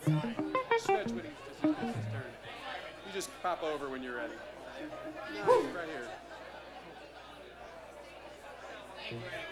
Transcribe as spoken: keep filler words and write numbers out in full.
Switch when he, it's his, it's his turn. You just pop over when you're ready. No, right here.